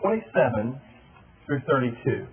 27 through 32.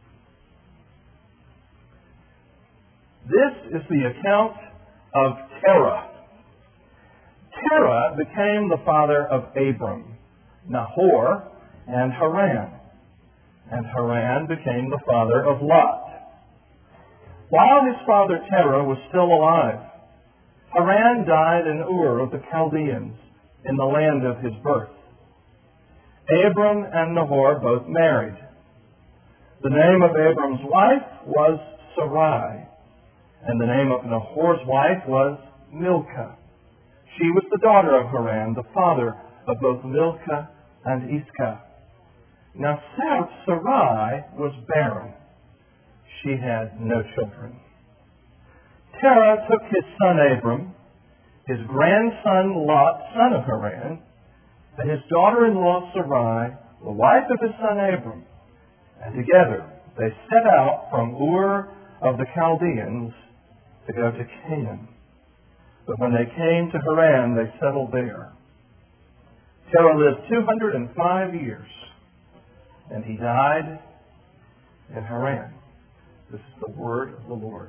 This is the account of Terah. Terah became the father of Abram, Nahor, and Haran. And Haran became the father of Lot. While his father Terah was still alive, Haran died in Ur of the Chaldeans, in the land of his birth. Abram and Nahor both married. The name of Abram's wife was Sarai, and the name of Nahor's wife was Milcah. She was the daughter of Haran, the father of both Milcah and Iscah. Now Sarai was barren. She had no children. Terah took his son Abram, his grandson Lot, son of Haran, and his daughter-in-law Sarai, the wife of his son Abram, and together they set out from Ur of the Chaldeans to go to Canaan. But when they came to Haran, they settled there. Terah lived 205 years, and he died in Haran. This is the word of the Lord.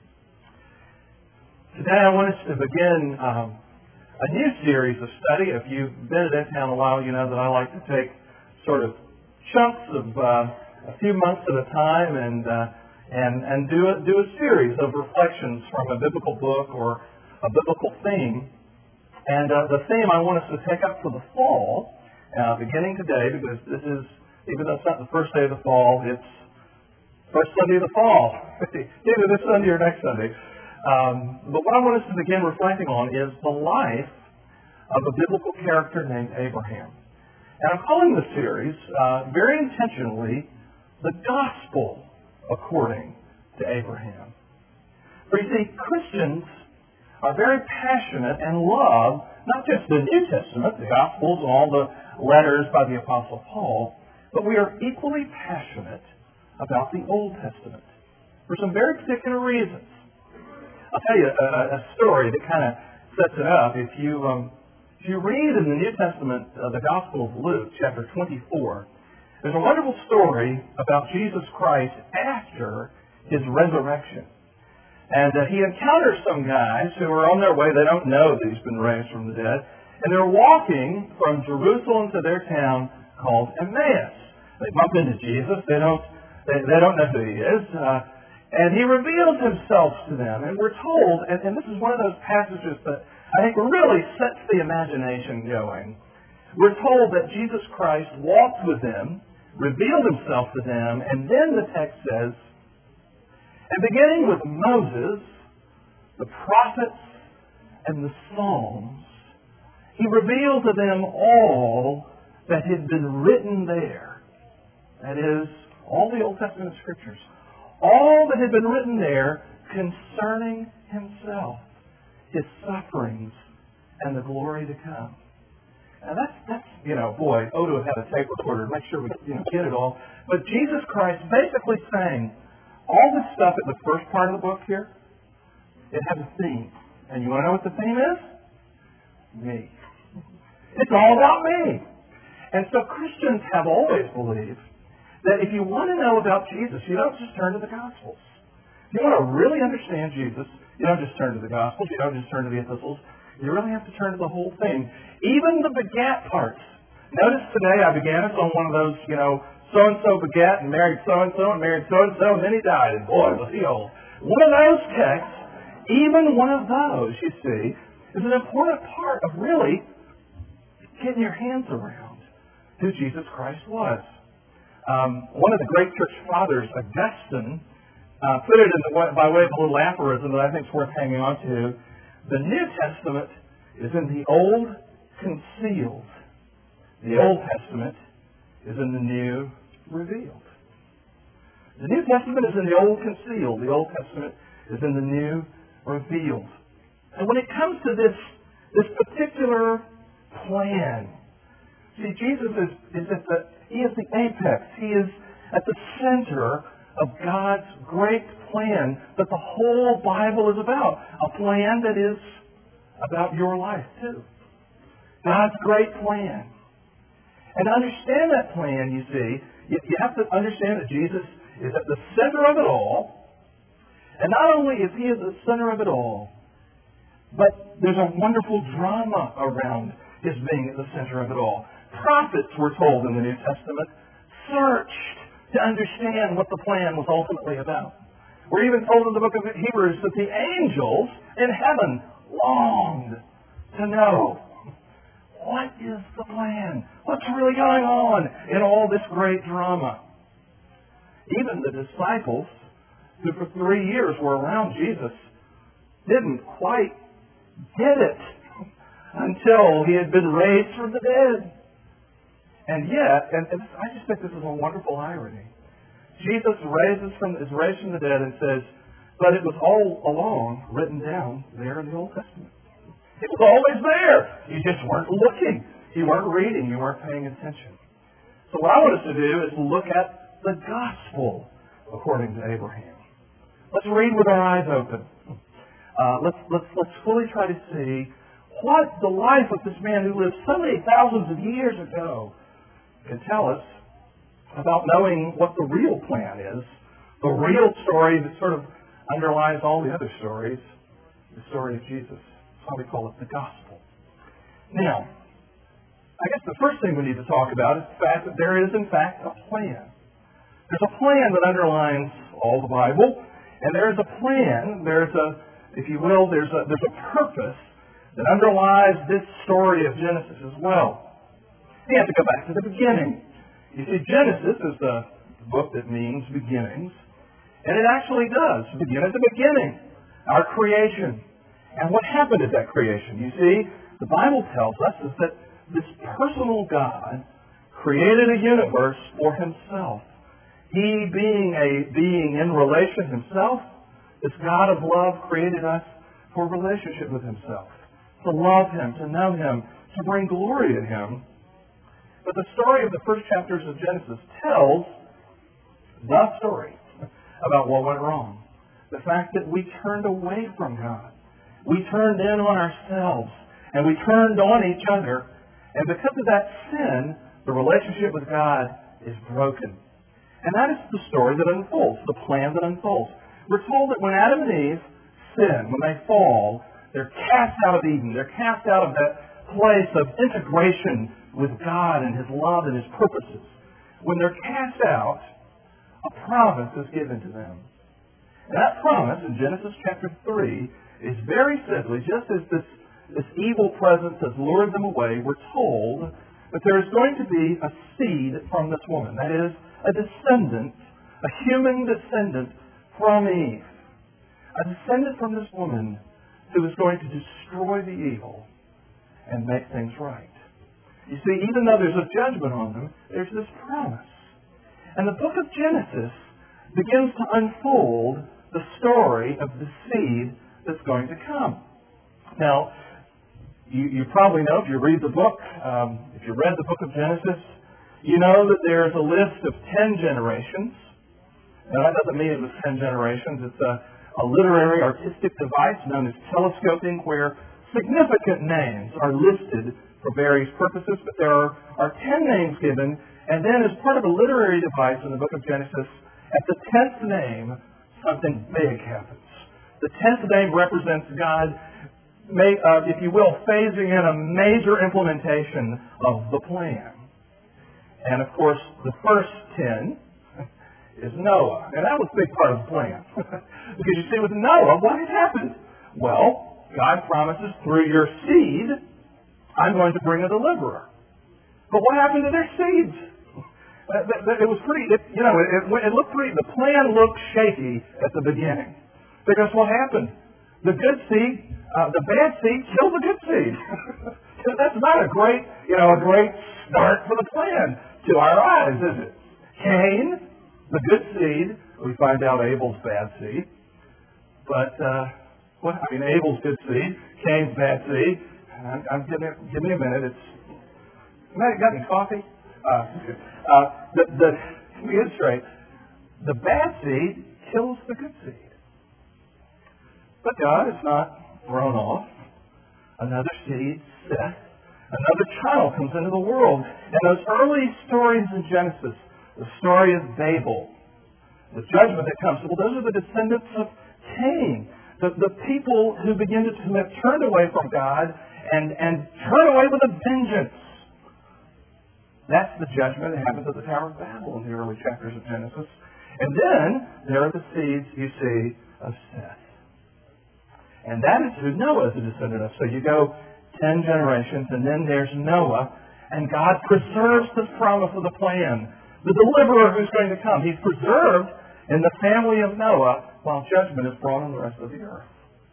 Today I want us to begin a new series of study. If you've been at Edtown a while, you know that I like to take sort of chunks of a few months at a time and do a series of reflections from a biblical book or a biblical theme. And the theme I want us to take up for the fall, beginning today, because this is, even though it's not the first day of the fall, it's first Sunday of the fall, either this Sunday or next Sunday. But what I want us to begin reflecting on is the life of a biblical character named Abraham. And I'm calling the series, very intentionally, The Gospel According to Abraham. For you see, Christians are very passionate and love not just the New Testament, the Gospels, and all the letters by the Apostle Paul, but we are equally passionate about the Old Testament for some very particular reasons. I'll tell you a story that kind of sets it up. If you read in the New Testament the Gospel of Luke, chapter 24, there's a wonderful story about Jesus Christ after his resurrection. And he encounters some guys who are on their way. They don't know that he's been raised from the dead. And they're walking from Jerusalem to their town called Emmaus. They bump into Jesus. They don't know who he is. And he reveals himself to them. And we're told, and this is one of those passages that I think really sets the imagination going. We're told that Jesus Christ walked with them, revealed himself to them, and then the text says, and beginning with Moses, the prophets, and the Psalms, he revealed to them all that had been written there. That is, all the Old Testament scriptures. All that had been written there concerning himself, his sufferings, and the glory to come. Now that's boy, Odo had a tape recorder to make sure we get it all. But Jesus Christ basically saying, all this stuff in the first part of the book here, it has a theme. And you want to know what the theme is? Me. It's all about me. And so Christians have always believed that if you want to know about Jesus, you don't just turn to the Gospels. If you want to really understand Jesus, you don't just turn to the Gospels, you don't just turn to the epistles. You really have to turn to the whole thing. Even the begat parts. Notice today I began us on one of those, so-and-so begat and married so-and-so and married so-and-so, and then he died, and boy, was he old. One of those texts, even one of those, you see, is an important part of really getting your hands around who Jesus Christ was. One of the great church fathers, Augustine, put it by way of a little aphorism that I think is worth hanging on to. The New Testament is in the Old concealed. The Old Testament is in the New revealed. The New Testament is in the Old concealed. The Old Testament is in the New revealed. And when it comes to this particular plan, see, Jesus is the apex. He is at the center of God's great plan that the whole Bible is about. A plan that is about your life too. God's great plan. And to understand that plan, you see, you have to understand that Jesus is at the center of it all. And not only is he at the center of it all, but there's a wonderful drama around his being at the center of it all. Prophets, we're told in the New Testament, searched to understand what the plan was ultimately about. We're even told in the book of Hebrews that the angels in heaven longed to know, what is the plan? What's really going on in all this great drama? Even the disciples, who for 3 years were around Jesus, didn't quite get it until he had been raised from the dead. And yet, and I just think this is a wonderful irony, Jesus is raised from the dead and says, but it was all along written down there in the Old Testament. It was always there. You just weren't looking. You weren't reading. You weren't paying attention. So what I want us to do is look at the gospel according to Abraham. Let's read with our eyes open. Let's fully try to see what the life of this man who lived so many thousands of years ago can tell us about knowing what the real plan is, the real story that sort of underlies all the other stories, the story of Jesus. That's why we call it the gospel. Now, I guess the first thing we need to talk about is the fact that there is, in fact, a plan. There's a plan that underlines all the Bible, and there's a plan, there's a purpose that underlies this story of Genesis as well. You have to go back to the beginning. You see, Genesis is the book that means beginnings, and it actually does begin at the beginning, our creation. And what happened at that creation? You see, the Bible tells us is that this personal God created a universe for himself. He being a being in relation himself, this God of love created us for a relationship with himself, to love him, to know him, to bring glory to him. But the story of the first chapters of Genesis tells the story about what went wrong. The fact that we turned away from God. We turned in on ourselves, and we turned on each other. And because of that sin, the relationship with God is broken. And that is the story that unfolds, the plan that unfolds. We're told that when Adam and Eve sin, when they fall, they're cast out of Eden. They're cast out of that place of integration with God and his love and his purposes. When they're cast out, a promise is given to them. And that promise in Genesis chapter 3 is very simply, just as this evil presence has lured them away, we're told that there is going to be a seed from this woman. That is, a descendant, a human descendant from Eve. A descendant from this woman who is going to destroy the evil and make things right. You see, even though there's a judgment on them, there's this promise. And the book of Genesis begins to unfold the story of the seed that's going to come. Now, you probably know, if you read the book, if you read the book of Genesis, you know that there's a list of 10 generations. Now, that doesn't mean it was 10 generations. It's a literary, artistic device known as telescoping, where significant names are listed for various purposes, but there are 10 names given, and then as part of a literary device in the book of Genesis, at the 10th name, something big happens. The 10th name represents God, if you will, phasing in a major implementation of the plan. And of course, the first 10 is Noah. And that was a big part of the plan. Because you see, with Noah, what had happened? Well, God promises, through your seed, I'm going to bring a deliverer. But what happened to their seeds? It was pretty, it looked pretty, the plan looked shaky at the beginning. Because what happened? The good seed, the bad seed killed the good seed. That's not a great start for the plan to our eyes, is it? Cain, the good seed, we find out Abel's bad seed. But, Abel's good seed, Cain's bad seed. Give me a minute. Got any coffee? Let me get it straight. The bad seed kills the good seed. But God is not thrown off. Another seed, Seth, another child battle comes into the world. And those early stories in Genesis, the story of Babel, the judgment that comes, well, those are the descendants of Cain, the people who begin to have turned away from God and turn away with a vengeance. That's the judgment that happens at the Tower of Babel in the early chapters of Genesis. And then there are the seeds, you see, of Seth. And that is who Noah is a descendant of. So you go 10 generations, and then there's Noah, and God preserves this promise of the plan, the deliverer who's going to come. He's preserved in the family of Noah while judgment is brought on the rest of the earth.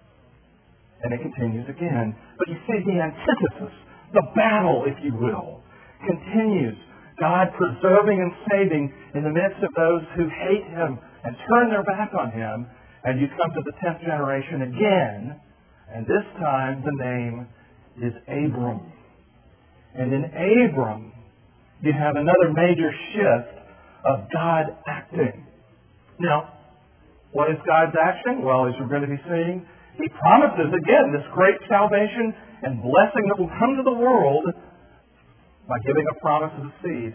And it continues again. But you see, the antithesis, the battle, if you will, continues. God preserving and saving in the midst of those who hate Him and turn their back on Him. And you come to the 10th generation again, and this time the name is Abram. And in Abram, you have another major shift of God acting. Now, what is God's action? Well, as we're going to be seeing, He promises, again, this great salvation and blessing that will come to the world by giving a promise of the seed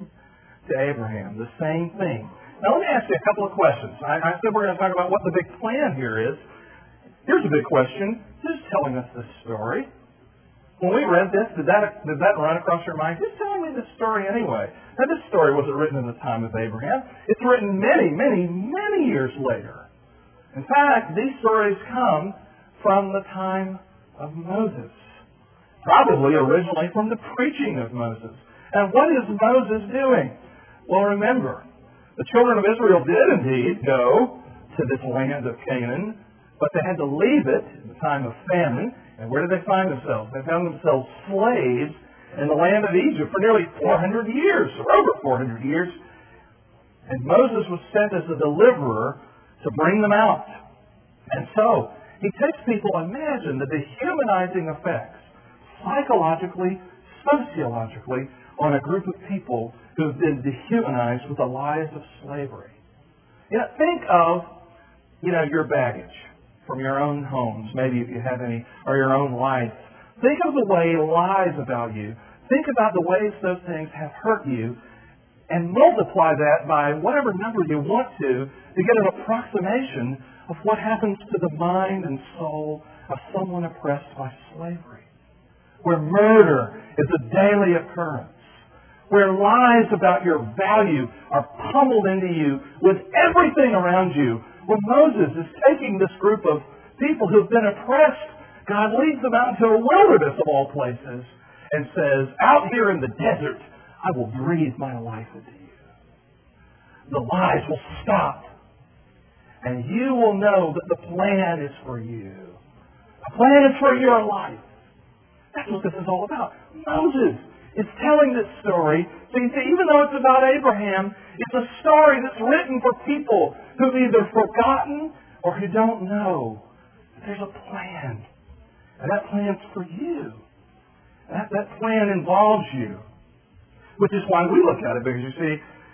to Abraham. The same thing. Now, let me ask you a couple of questions. I said we're going to talk about what the big plan here is. Here's a big question. Who's telling us this story? When we read this, did that run across your mind? Who's telling me this story anyway? Now, this story wasn't written in the time of Abraham. It's written many, many, many years later. In fact, these stories come from the time of Moses. Probably originally from the preaching of Moses. And what is Moses doing? Well, remember, the children of Israel did indeed go to this land of Canaan, but they had to leave it in the time of famine. And where did they find themselves? They found themselves slaves in the land of Egypt for nearly 400 years, or over 400 years. And Moses was sent as a deliverer to bring them out. And so, he takes people, imagine the dehumanizing effects, psychologically, sociologically, on a group of people who have been dehumanized with the lies of slavery. Think of, your baggage from your own homes, maybe if you have any, or your own life. Think of the way lies about you. Think about the ways those things have hurt you, and multiply that by whatever number you want to get an approximation of what happens to the mind and soul of someone oppressed by slavery. Where murder is a daily occurrence. Where lies about your value are pummeled into you with everything around you. When Moses is taking this group of people who've been oppressed, God leads them out into a wilderness of all places and says, out here in the desert, I will breathe my life into you. The lies will stop. And you will know that the plan is for you. The plan is for your life. That's what this is all about. Moses is telling this story. So you see, even though it's about Abraham, it's a story that's written for people who've either forgotten or who don't know that there's a plan. And that plan's for you. That plan involves you. Which is why we look at it, because you see,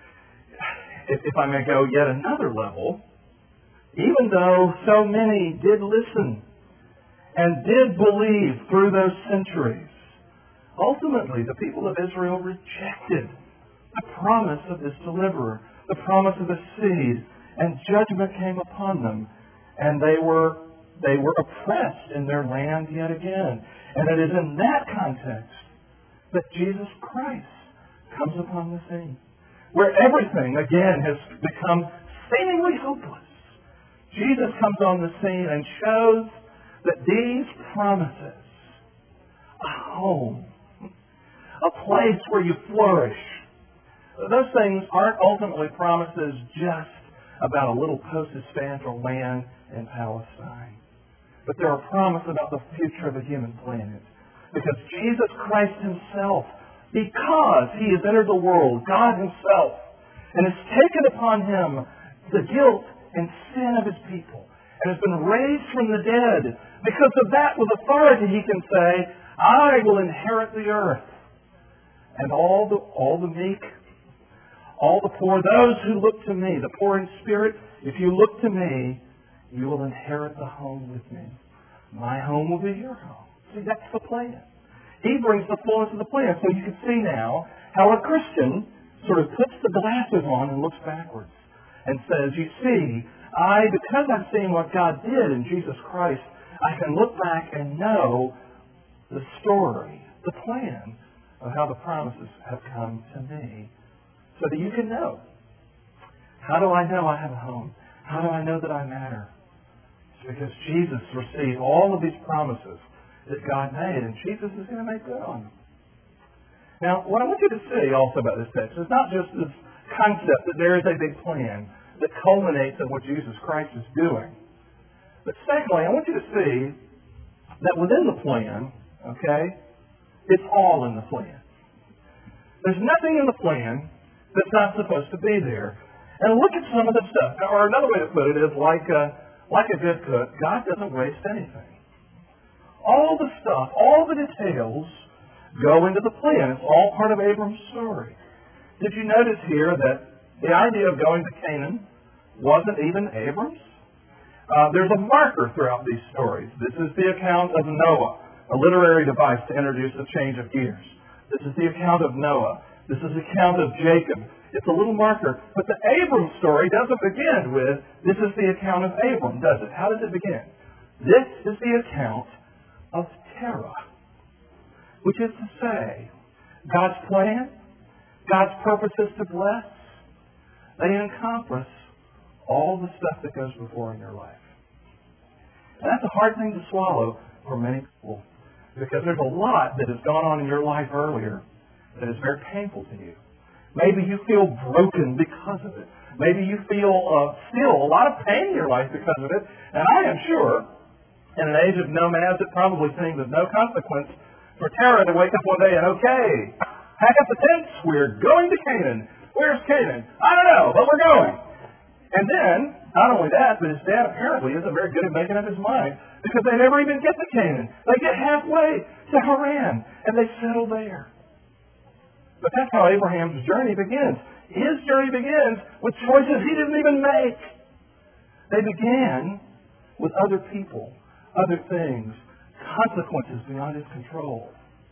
if I may go yet another level, even though so many did listen and did believe through those centuries, ultimately the people of Israel rejected the promise of this deliverer, the promise of the seed, and judgment came upon them, and they were oppressed in their land yet again. And it is in that context that Jesus Christ comes upon the scene, where everything, again, has become seemingly hopeless. Jesus comes on the scene and shows that these promises, a home, a place where you flourish, those things aren't ultimately promises just about a little postage stamp or land in Palestine. But they're a promise about the future of the human planet. Because Jesus Christ Himself, because He has entered the world, God Himself, and has taken upon Him the guilt and sin of His people, and has been raised from the dead. Because of that, with authority, He can say, I will inherit the earth. And all the meek, all the poor, those who look to me, the poor in spirit, if you look to me, you will inherit the home with me. My home will be your home. See, that's the plan. He brings the fullness of the plan. So you can see now how a Christian sort of puts the glasses on and looks backwards and says, you see, because I've seen what God did in Jesus Christ, I can look back and know the story, the plan of how the promises have come to me, so that you can know. How do I know I have a home? How do I know that I matter? It's because Jesus received all of these promises that God made, and Jesus is going to make good on them. Now, what I want you to see also about this text is not just this concept that there is a big plan that culminates in what Jesus Christ is doing. But secondly, I want you to see that within the plan, okay, it's all in the plan. There's nothing in the plan that's not supposed to be there. And look at some of the stuff. Or another way to put it is like a good cook, God doesn't waste anything. All the stuff, all the details go into the plan. It's all part of Abram's story. Did you notice here that the idea of going to Canaan wasn't even Abram's? There's a marker throughout these stories. This is the account of Noah, a literary device to introduce a change of gears. This is the account of Noah. This is the account of Jacob. It's a little marker. But the Abram story doesn't begin with, this is the account of Abram, does it? How does it begin? This is the account of Terah, which is to say, God's plan, God's purposes to bless, they encompass all the stuff that goes before in your life. And that's a hard thing to swallow for many people, because there's a lot that has gone on in your life earlier that is very painful to you. Maybe you feel broken because of it. Maybe you feel still a lot of pain in your life because of it. And I am sure, in an age of nomads, it probably seems of no consequence for Terah to wake up one day and, okay, pack up the tents, we're going to Canaan. Where's Canaan? I don't know, but we're going. And then, not only that, but his dad apparently isn't very good at making up his mind, because they never even get to Canaan. They get halfway to Haran, and they settle there. But that's how Abraham's journey begins. His journey begins with choices he didn't even make. They began with other people, other things, consequences beyond his control.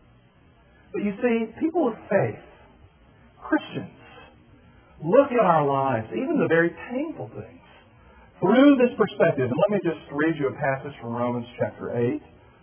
But you see, people of faith, Christians, look at our lives, even the very painful things, through this perspective. And let me just read you a passage from Romans chapter 8.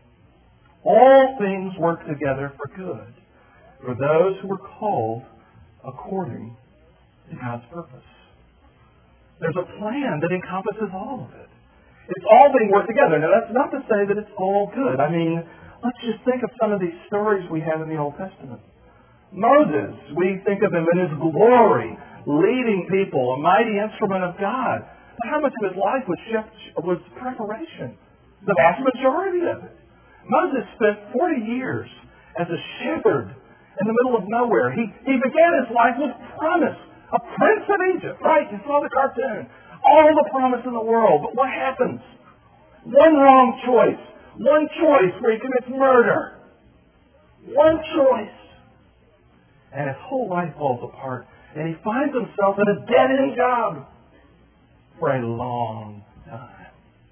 All things work together for good for those who are called according to God's purpose. There's a plan that encompasses all of it. It's all being worked together. Now, that's not to say that it's all good. I mean, let's just think of some of these stories we have in the Old Testament. Moses, we think of him in his glory, leading people, a mighty instrument of God. But how much of his life was preparation? The vast majority of it. Moses spent 40 years as a shepherd in the middle of nowhere. He began his life with promise. A prince of Egypt, right? You saw the cartoon. All the promise in the world. But what happens? One wrong choice. One choice where he commits murder. One choice. And his whole life falls apart. And he finds himself in a dead-end job for a long time.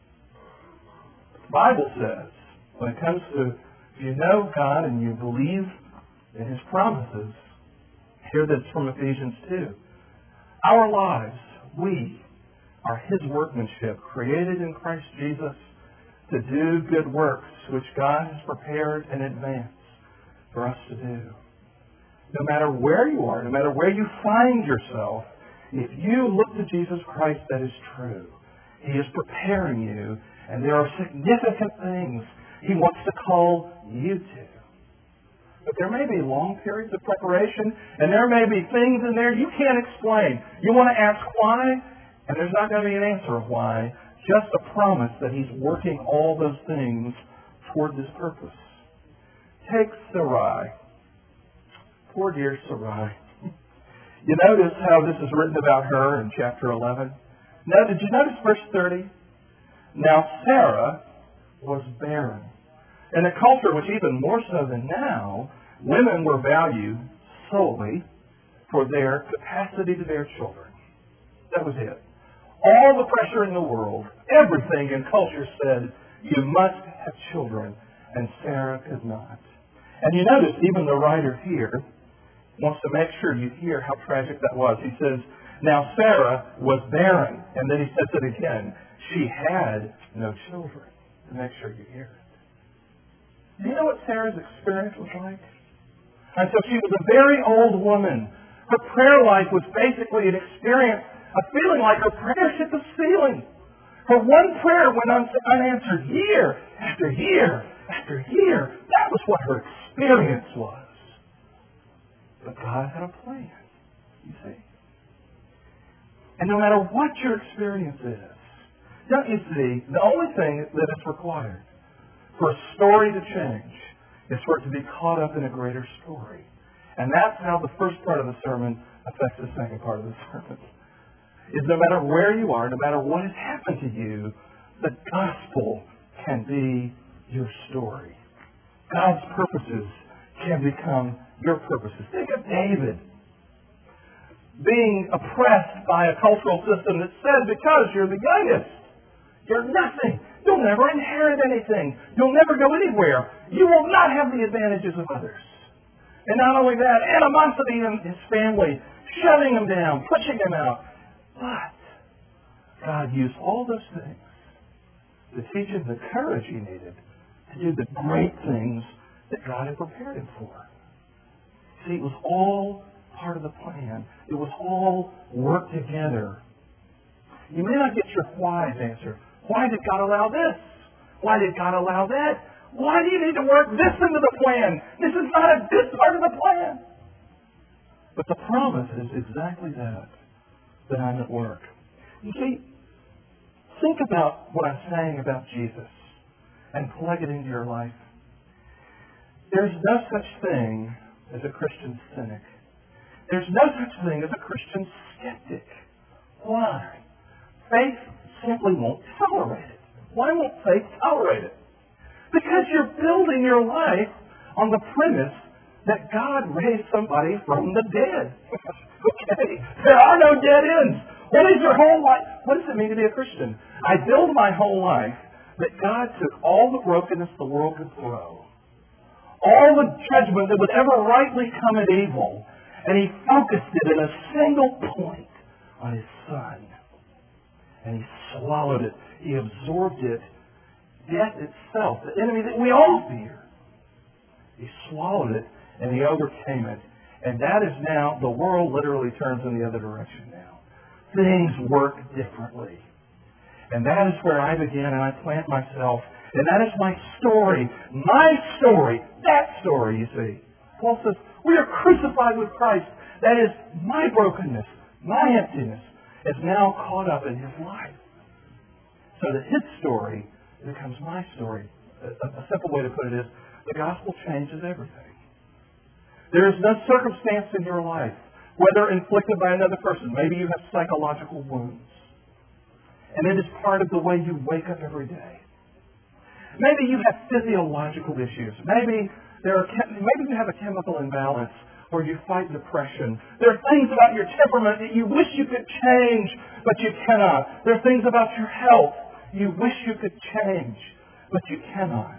The Bible says, when it comes to, if you know God and you believe in his promises, here that's from Ephesians 2. Our lives, we are his workmanship, created in Christ Jesus to do good works, which God has prepared in advance for us to do. No matter where you are, no matter where you find yourself, if you look to Jesus Christ, that is true. He is preparing you, and there are significant things he wants to call you to. But there may be long periods of preparation, and there may be things in there you can't explain. You want to ask why, and there's not going to be an answer of why, just a promise that he's working all those things toward this purpose. Take Sarai. Poor dear Sarai. You notice how this is written about her in chapter 11? Now, did you notice verse 30? Now Sarah was barren. In a culture which even more so than now, women were valued solely for their capacity to bear children. That was it. All the pressure in the world, everything in culture said, you must have children, and Sarah could not. And you notice even the writer here wants to make sure you hear how tragic that was. He says, now Sarah was barren. And then he says it again. She had no children. To make sure you hear it. Do you know what Sarah's experience was like? And so she was a very old woman. Her prayer life was basically an experience of feeling like her prayers hit the ceiling. Her one prayer went unanswered year after year after year. That was what her experience was. But God had a plan, you see. And no matter what your experience is, don't you see, the only thing that is required for a story to change is for it to be caught up in a greater story. And that's how the first part of the sermon affects the second part of the sermon. Is no matter where you are, no matter what has happened to you, the gospel can be your story. God's purposes can become your purposes. Think of David being oppressed by a cultural system that said, because you're the youngest, you're nothing. You'll never inherit anything. You'll never go anywhere. You will not have the advantages of others. And not only that, animosity in his family, shutting him down, pushing him out. But God used all those things to teach him the courage he needed to do the great things that God had prepared him for. See, it was all part of the plan. It was all worked together. You may not get your why's answered. Why did God allow this? Why did God allow that? Why do you need to work this into the plan? This is not a good part of the plan. But the promise is exactly that I'm at work. You see, think about what I'm saying about Jesus and plug it into your life. There's no such thing as a Christian cynic. There's no such thing as a Christian skeptic. Why? Faith simply won't tolerate it. Why won't faith tolerate it? Because you're building your life on the premise that God raised somebody from the dead. Okay? There are no dead ends. What is your whole life? What does it mean to be a Christian? I build my whole life that God took all the brokenness the world could throw, all the judgment that would ever rightly come at evil, and He focused it in a single point on His Son. And He swallowed it. He absorbed it. Death itself, the enemy that we all fear. He swallowed it and He overcame it. And that is now, the world literally turns in the other direction now. Things work differently. And that is where I begin and I plant myself. And that is my story. My story. That story, you see. Paul says, we are crucified with Christ. That is, my brokenness, my emptiness is now caught up in His life. So that His story becomes my story. A simple way to put it is, the gospel changes everything. There is no circumstance in your life, whether inflicted by another person. Maybe you have psychological wounds. And it is part of the way you wake up every day. Maybe you have physiological issues. Maybe you have a chemical imbalance where you fight depression. There are things about your temperament that you wish you could change, but you cannot. There are things about your health you wish you could change, but you cannot.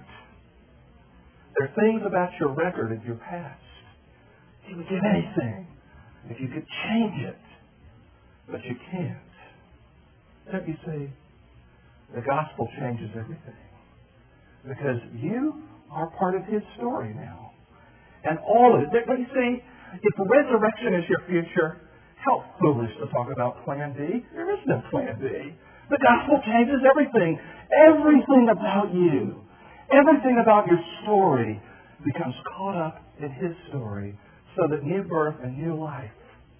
There are things about your record of your past. You would give anything if you could change it, but you can't. Don't you see? The gospel changes everything. Because you are part of His story now. And all of it. Don't you see? If resurrection is your future, how foolish to talk about plan B. There is no plan B. The gospel changes everything. Everything about you, everything about your story becomes caught up in His story so that new birth and new life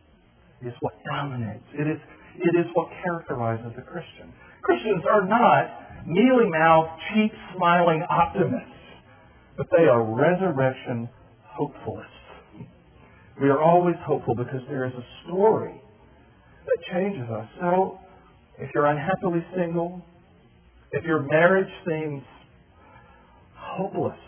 is what dominates. It is what characterizes a Christian. Christians are not mealy-mouthed, cheap, smiling optimists, but they are resurrection hopefulists. We are always hopeful because there is a story that changes us. So, if you're unhappily single, if your marriage seems hopeless,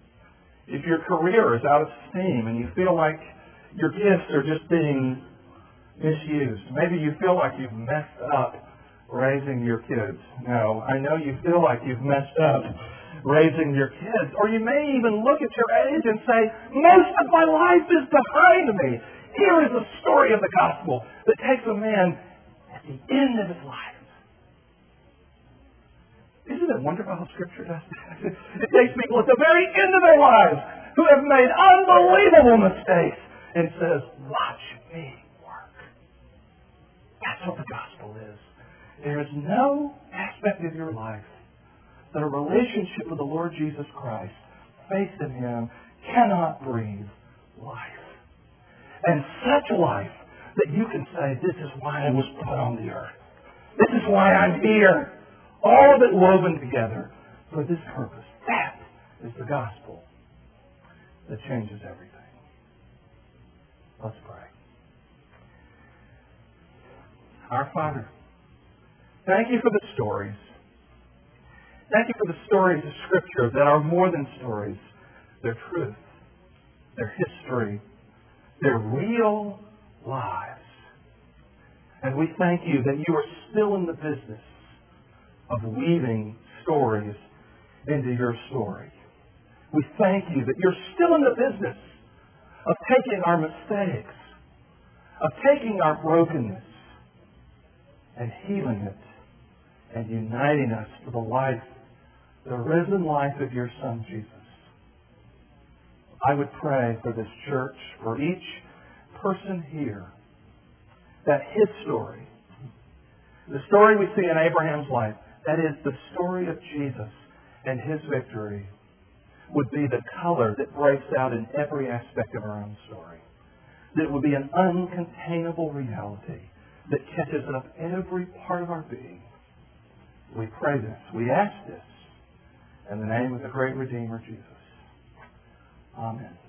if your career is out of steam and you feel like your gifts are just being misused, maybe you feel like you've messed up raising your kids. No, I know you feel like you've messed up raising your kids. Or you may even look at your age and say, most of my life is behind me. Here is a story of the gospel that takes a man at the end of his life. Isn't it wonderful how Scripture does that? It takes people at the very end of their lives who have made unbelievable mistakes and says, watch me work. That's what the gospel is. There is no aspect of your life that a relationship with the Lord Jesus Christ, faith in Him, cannot breathe life. And such life that you can say, this is why I was put on the earth. This is why I'm here. All of it woven together for this purpose. That is the gospel that changes everything. Let's pray. Our Father, thank you for the stories. Thank you for the stories of Scripture that are more than stories. They're truth. They're history. They're real lives. And we thank you that you are still in the business of weaving stories into your story. We thank you that you're still in the business of taking our mistakes, of taking our brokenness and healing it and uniting us to the life, the risen life of your Son, Jesus. I would pray for this church, for each person here, that his story, the story we see in Abraham's life, that is the story of Jesus and His victory, would be the color that breaks out in every aspect of our own story. That it would be an uncontainable reality that catches up every part of our being. We pray this. We ask this in the name of the great Redeemer, Jesus. Amen.